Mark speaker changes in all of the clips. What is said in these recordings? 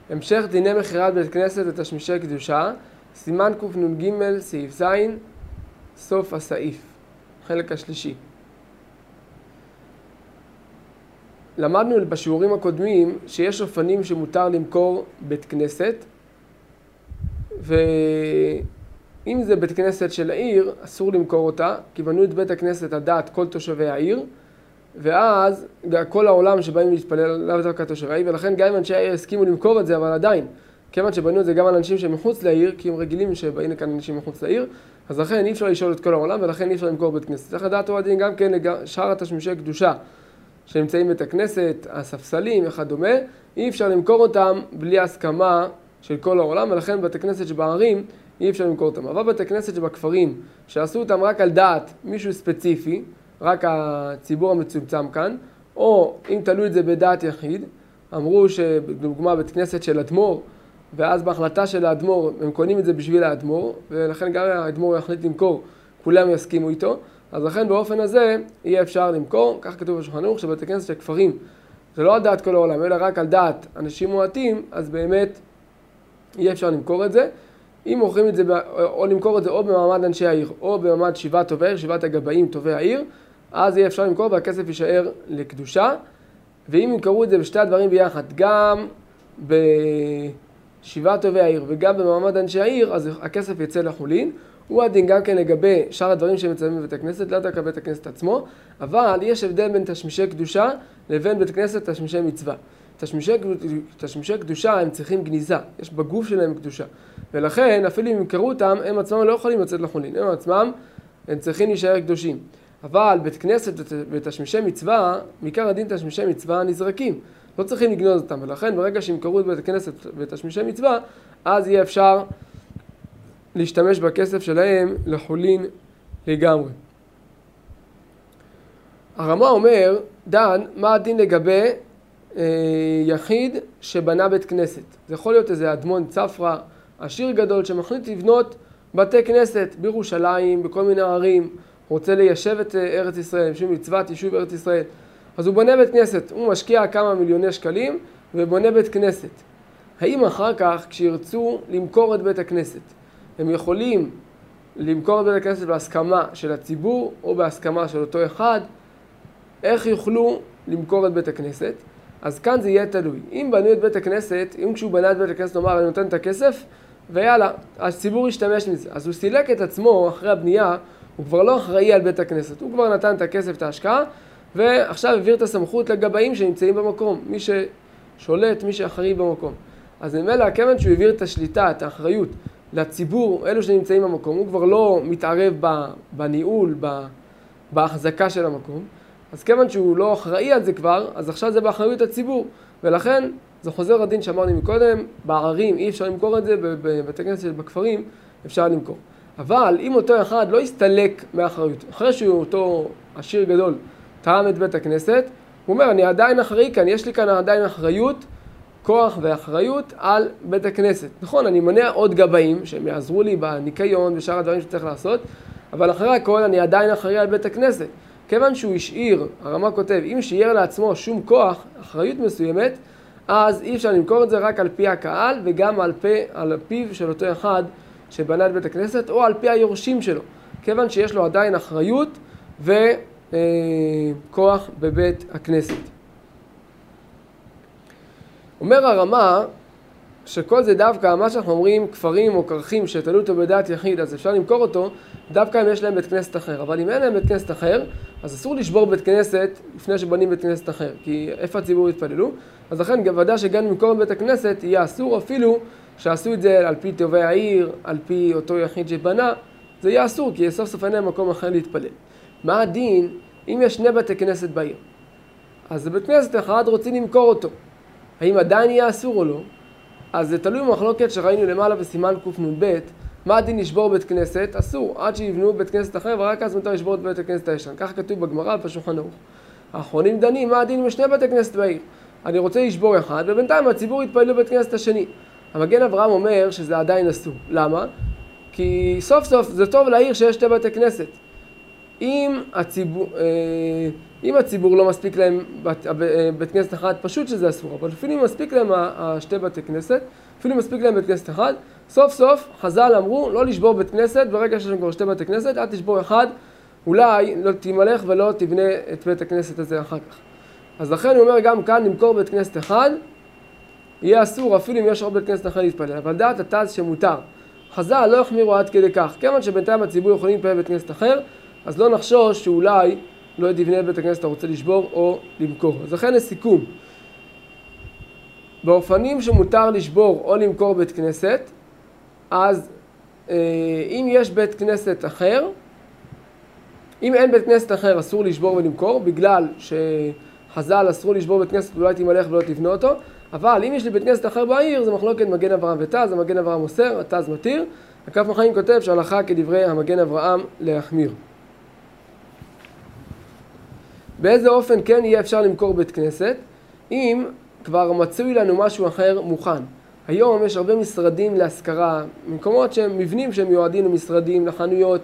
Speaker 1: המשך דיני מכירת בית כנסת ותשמישי קדושה, סימן קנ"ג סעיף ז', סוף הסעיף, חלק השלישי. למדנו בשיעורים הקודמים שיש אופנים שמותר למכור בית כנסת, ואם זה בית כנסת של העיר, אסור למכור אותה, כי בנו את בית הכנסת על דעת כל תושבי העיר, ואז כל העולם שבאים להתפלל לאו דווקא תושבי העיר, ולכן גם אם אנשי העיר הסכימו למכור את זה, אבל עדיין, כיוון שבנו את זה גם על אנשים שמחוץ לעיר, כי הם רגילים שבאים לכאן אנשים מחוץ לעיר, אז לכן אי אפשר לשאול את כל העולם, ולכן אי אפשר למכור בית כנסת. צריך לדעת עוד דין גם כן לשאר התשמישי קדושה שנמצאים בבית הכנסת, הספסלים וכדומה, אי אפשר למכור אותם בלי הסכמה של כל העולם, ולכן בתי כנסת שבערים אי אפשר למכור אותם. אבל בתי כנסת שבכפרים, שעשו אותם רק על דעת מישהו ספציפי, רק הציבור המצומצם כאן, או אם תלו את זה בדעת יחיד, אמרו שבדוגמה בית כנסת של אדמו"ר, ואז בהחלטה של האדמו"ר הם קונים את זה בשביל האדמו"ר, ולכן גם האדמו"ר יחליט למכור, כולם יסכימו איתו, אז לכן באופן הזה יהיה אפשר למכור, כך כתוב בשולחן ערוך, שבתי כנסת של כפרים, זה לא על דעת כל העולם, אלא רק על דעת אנשים מועטים, אז באמת יהיה אפשר למכור את זה. אם מוכרים את זה, או למכור את זה או במעמד אנשי העיר, או במעמד שבעת טובי העיר, שבעת הגבאים טובי העיר, אז יהיה אפשר למכור והכסף יישאר לקדושה. ואם ימכרו את זה בשתי הדברים ביחד, גם בשבעת טובי העיר וגם במעמד אנשי העיר, אז הכסף יצא לחולין. הוא הדין גם כן לגבי שאר הדברים שמצלמים בבית הכנסת, לא דווקא בית הכנסת עצמו, אבל יש הבדל בין תשמישי קדושה לבין בית כנסת תשמישי מצווה. תשמישי קדושה הם צריכים גניזה, יש בגוף שלהם קדושה. ולכן אפילו אם ימכרו אותם, הם עצמם לא יכולים לצאת לחולין, הם עצמם הם צריכים להישאר קדושים. אבל בית כנסת ותשמישי מצווה, מעיקר הדין תשמישי מצווה נזרקים, לא צריכים לגנוז אותם, ולכן ברגע שימכרו את בית כנסת ותשמישי מצווה, אז יהיה אפשר להשתמש בכסף שלהם לחולין לגמרי. הרמה אומר, דן, מה הדין לגבי יחיד שבנה בית כנסת? זה יכול להיות איזה אדמון צפרא, עשיר גדול שמחליט לבנות בתי כנסת בירושלים, בכל מיני ערים, רוצה ליישב את ארץ ישראל, בשביל מצוות יישוב ארץ ישראל. אז הוא בונה בית כנסת, הוא משקיע כמה מיליוני שקלים ובונה בית כנסת. האם אחר כך כשירצו למכור את בית הכנסת, הם יכולים למכור את בית הכנסת בהסכמה של הציבור או בהסכמה של אותו אחד? איך יוכלו למכור את בית הכנסת? אז כאן זה יהיה תלוי. אם בנו את בית הכנסת, אם כשהוא בנה את בית הכנסת נאמר אני נותן את הכסף ויאללה, הציבור ישתמש מזה. אז הוא סילק את עצמו אחרי הבנייה, הוא כבר לא אחראי על בית הכנסת, הוא כבר נתן את הכסף, את ההשקעה, ועכשיו העביר את הסמכות לגבאים שנמצאים במקום, מי ששולט, מי שאחראי במקום. אז ממילא, כיוון שהוא העביר את השליטה, את האחריות לציבור, אלו שנמצאים במקום, הוא כבר לא מתערב בניהול, בהחזקה של המקום, אז כיוון שהוא לא אחראי על זה כבר, אז עכשיו זה באחריות הציבור, ולכן זה חוזר הדין שאמרנו מקודם, בערים אי אפשר למכור את זה, בבתי כנסת בכפרים אפשר למכור. אבל אם אותו אחד לא יסתלק מהאחריות, אחרי שהוא אותו עשיר גדול תרם את בית הכנסת, הוא אומר, אני עדיין אחראי כאן, יש לי כאן עדיין אחריות, כוח ואחריות על בית הכנסת. נכון, אני מונע עוד גבאים שהם יעזרו לי בניקיון ושאר הדברים שצריך לעשות, אבל אחרי הכל אני עדיין אחראי על בית הכנסת. כיוון שהוא השאיר, הרמה כותב, אם שיער לעצמו שום כוח, אחריות מסוימת, אז אי אפשר למכור את זה רק על פי הקהל וגם על פיו של אותו אחד שבנה את בית הכנסת, או על פי היורשים שלו, כיוון שיש לו עדיין אחריות וכוח בבית הכנסת. אומר הרמה שכל זה דווקא, מה שאנחנו אומרים, כפרים או כרכים שתלו אותו בדעת יחיד, אז אפשר למכור אותו, דווקא אם יש להם בית כנסת אחר. אבל אם אין להם בית כנסת אחר, אז אסור לשבור בית כנסת לפני שבנים בית כנסת אחר, כי איפה הציבור יתפללו? אז לכן ודאי שגם למכור בית הכנסת יהיה אסור, אפילו שעשו את זה על פי טובי העיר, על פי אותו יחיד שבנה, זה יהיה אסור, כי סוף סוף אין להם מקום אחר להתפלל. מה הדין אם יש שני בתי כנסת בעיר? אז בית כנסת אחד רוצים למכור אותו. האם עדיין יהיה אסור או לא? אז זה תלוי במחלוקת שראינו למעלה בסימן קנ"ב, מה הדין לשבור בית כנסת? אסור, עד שיבנו בית כנסת אחר, ורק אז מותר לשבור את בית הכנסת הישן. כך כתוב בגמרא בשולחן ערוך. האחרונים דנים, מה הדין עם שני בתי כנסת בעיר? אני רוצה לשבור אחד, ובינתיים הציבור יתפלל בבית כנסת השני. המגן אברהם אומר שזה עדיין אסור. למה? כי סוף סוף זה טוב לעיר שיש שתי בתי כנסת. אם אם הציבור לא מספיק להם בית כנסת אחד, פשוט שזה אסור, אבל אפילו אם מספיק להם שתי בתי כנסת, אפילו אם מספיק להם בית כנסת אחד, סוף סוף חז"ל אמרו לא לשבור בית כנסת, ברגע שיש כבר שתי בתי כנסת, אל תשבור אחד, אולי לא תמלך ולא תבנה את בית הכנסת הזה אחר כך. אז לכן הוא אומר גם כאן, למכור בית כנסת אחד, יהיה אסור אפילו אם יש עוד בית כנסת אחד להתפלל, אבל דעת התז שמותר. חז"ל לא החמירו עד כדי כך, כיוון שבינתיים הציבור יכולים להתפלל בית כנסת אחר, אז לא נחשוש שאולי לא תבנה את בית הכנסת אתה רוצה לשבור או למכור. אז לכן לסיכום, באופנים שמותר לשבור או למכור בית כנסת, אז אם יש בית כנסת אחר, אם אין בית כנסת אחר אסור לשבור ולמכור, בגלל שחז"ל אסרו לשבור בית כנסת אולי תמלך ולא תבנה אותו, אבל אם יש לי בית כנסת אחר בעיר, זה מחלוקת מגן אברהם ותז, המגן אברהם אוסר, התז מתיר. הכף מחיים כותב שהלכה כדברי המגן אברהם להחמיר. באיזה אופן כן יהיה אפשר למכור בית כנסת? אם כבר מצוי לנו משהו אחר מוכן. היום יש הרבה משרדים להשכרה, מקומות שהם מבנים שהם מיועדים למשרדים, לחנויות,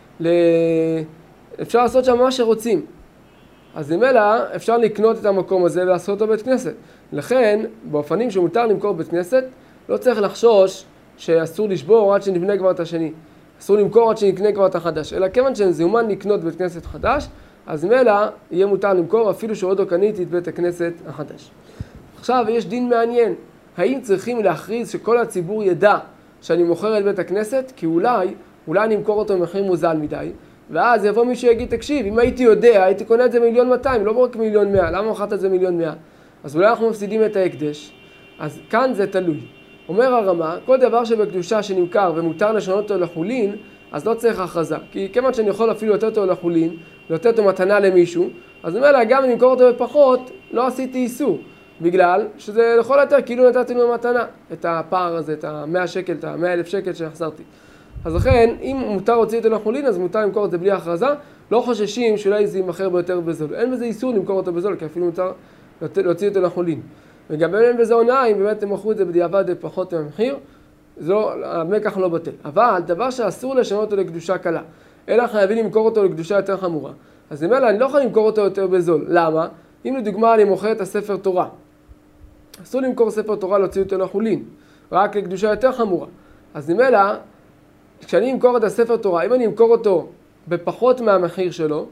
Speaker 1: אפשר לעשות שם מה שרוצים. אז ממילא אפשר לקנות את המקום הזה ולעשות אותו בית כנסת. לכן, באופנים שמותר למכור בית כנסת, לא צריך לחשוש שאסור לשבור עד שנבנה כבר את השני. אסור למכור עד שנקנה כבר את החדש. אלא כיוון שזומן לקנות בית כנסת חדש, אז ממילא יהיה מותר למכור אפילו שעוד לא קניתי את בית הכנסת החדש. עכשיו יש דין מעניין. האם צריכים להכריז שכל הציבור ידע שאני מוכר את בית הכנסת? כי אולי אני אמכור אותו במחיר מוזל מדי. ואז יבוא מישהו יגיד, תקשיב, אם הייתי יודע, הייתי קונה את זה 1,200,000, לא רק 1,100,000, למה מכרת את זה 1,100,000? אז אולי אנחנו מפסידים את ההקדש. אז כאן זה תלוי. אומר הרמה, כל דבר שבקדושה שנמכר ומותר לשנות אותו לחולין, אז לא צריך הכרזה. כי כמעט שאני יכול אפילו לתת אותו לחולין, לתת אותו מתנה למישהו, אז אומר, גם אם נמכור אותו בפחות, לא עשיתי איסור. בגלל שזה לכל יותר כאילו נתתי לו מתנה, את הפער הזה, את ה-100 שקל, את ה-100,000 שקל שהחזרתי. אז לכן, אם מותר להוציא אותו לחולין, אז מותר למכור את זה בלי הכרזה, לא חוששים שאולי זה יימכר ביותר בזול. אין בזה איסור למכור אותו בזול, כי אפילו מותר להוציא אותו לחולין. וגם אין בזה הונאה, אם באמת הם מכרו את זה בדיעבד פחות מהמחיר, המקח לא בטל. אבל דבר שאסור לשנות אותו לקדושה קלה, אלא חייבים למכור אותו לקדושה יותר חמורה. אז ממילא אני לא יכול למכור אותו יותר בזול. למה? אם לדוגמה אני מוכר את הספר תורה, אסור למכור ספר תורה להוציא אותו לחולין, רק לקדושה יותר חמורה. אז ממילא, כשאני אמכור את הספר תורה, אם אני אמכור אותו בפחות מהמחיר שלו,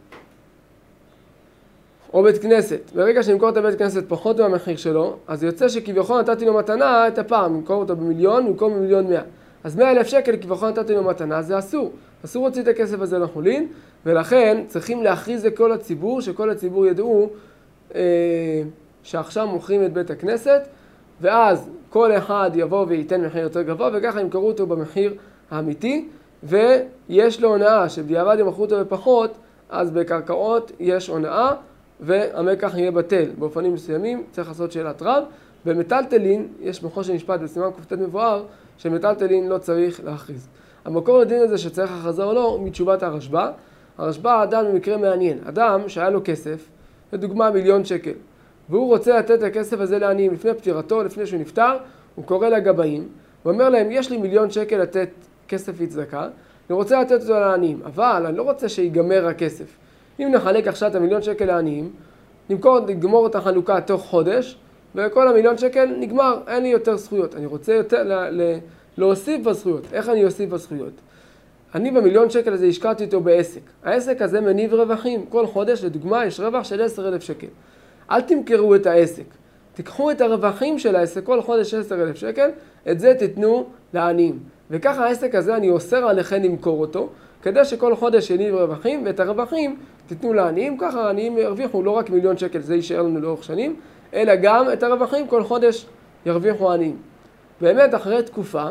Speaker 1: או בית כנסת, ברגע שאני אמכור את הבית כנסת פחות מהמחיר שלו, אז יוצא שכביכול נתתי לו מתנה את הפעם, אמכור אותו ב1,000,000 במקום ב1,100,000. אז 100,000 שקל כביכול נתתי לו מתנה, זה אסור. אסור להוציא את הכסף הזה לחולין, ולכן צריכים להכריז לכל הציבור, שכל הציבור ידעו שעכשיו מוכרים את בית הכנסת, ואז כל אחד יבוא וייתן מחיר יותר גבוה, וככה ימכרו אותו במחיר האמיתי, ויש לו הונאה, שבדיעבד ימכרו אותו בפחות, אז בקרקעות יש הונאה, והמקח יהיה בטל. באופנים מסוימים צריך לעשות שאלת רב. במטלטלין, יש בחושן משפט בסימן ק"ט מבואר, שמטלטלין לא צריך להכריז. המקור לדין הזה שצריך הכרזה או לא, מתשובת הרשב"א. הרשב"א אדם במקרה מעניין. אדם שהיה לו כסף, לדוגמה 1,000,000 שקל, והוא רוצה לתת את הכסף הזה לעניים לפני פטירתו, לפני שהוא נפטר, הוא קורא לגבאים, ואומר להם, יש לי 1,000,000 שקל לתת כסף לצדקה, אני רוצה לתת אותו לעניים, אבל אני לא רוצה שיגמר הכסף. אם נחלק עכשיו את 1,000,000 שקל לעניים, נגמור את החלוקה תוך חודש, וכל 1,000,000 שקל נגמר, אין לי יותר זכויות. אני רוצה יותר להוסיף בזכויות. איך אני אוסיף בזכויות? אני ב1,000,000 שקל הזה השקעתי אותו בעסק. העסק הזה מניב רווחים. כל חודש, לדוגמה, יש רווח של 10,000 שקל. אל תמכרו את העסק. תיקחו את הרווחים של העסק, כל חודש 10,000 שקל, את זה תיתנו לעניים. וככה העסק הזה אני אוסר עליכם למכור אותו, כדי שכל חודש יניב רווחים, ואת הרווחים תיתנו לעניים, ככה העניים ירוויחו לא רק 1,000,000 שקל, זה יישאר לנו לאורך שנים, אלא גם את הרווחים כל חודש ירוויחו עניים. באמת אחרי תקופה,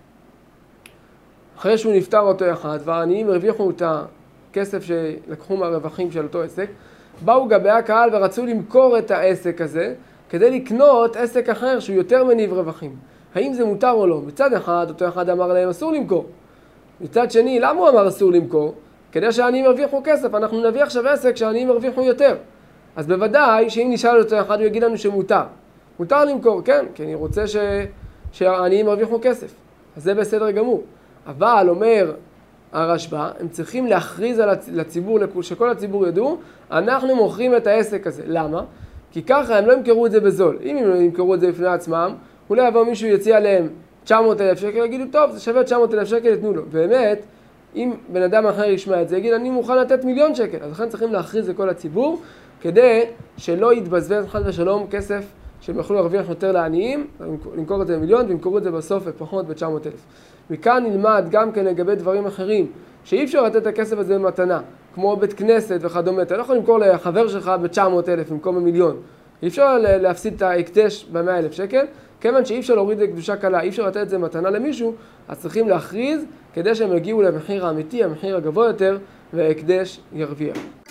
Speaker 1: אחרי שהוא נפטר אותו אחד, והעניים הרוויחו את הכסף שלקחו מהרווחים של אותו עסק, באו גבי הקהל ורצו למכור את העסק הזה, כדי לקנות עסק אחר שהוא יותר מניב רווחים. האם זה מותר או לא? מצד אחד, אותו אחד אמר להם אסור למכור. מצד שני, למה הוא אמר אסור למכור? כדי שהעניים ירוויחו כסף, אנחנו נביא עכשיו עסק שהעניים ירוויחו יותר. אז בוודאי שאם נשאל אותו אחד הוא יגיד לנו שמותר. מותר למכור, כן, כי אני רוצה שהעניים ירוויחו כסף. אז זה בסדר גמור. אבל אומר הרשב"א, הם צריכים להכריז לציבור, שכל הציבור ידעו, אנחנו מוכרים את העסק הזה. למה? כי ככה הם לא ימכרו את זה בזול. אם הם לא ימכרו את זה בפני עצמם, אולי יבוא מישהו יציע להם 900,000 שקל, יגידו, טוב, זה שווה 900,000 שקל, יתנו לו. באמת, אם בן אדם אחר ישמע את זה, יגיד, אני מוכן לתת 1,000,000 שקל. אז לכן צריכים להכריז לכל הציבור, כדי שלא יתבזבז חס ושלום כסף שהם יוכלו להרוויח יותר לעניים, למכור את זה ב1,000,000 וימכרו את זה בסוף בפחות ב900,000. מכאן נלמד גם כן לגבי דברים אחרים, שאי אפשר לתת את הכסף הזה במתנה, כמו בית כנסת וכדומה. אתה לא יכול למכור לחבר שלך ב900,000 במקום ב1,000,000. אי אפשר להפסיד את ההקדש ב100,000 שקל, כיוון שאי אפשר להוריד לקדושה קלה, אי אפשר לתת את זה מתנה למישהו, אז צריכים להכריז כדי שהם יגיעו למחיר האמיתי, המחיר הגבוה יותר, וההקדש ירוויח.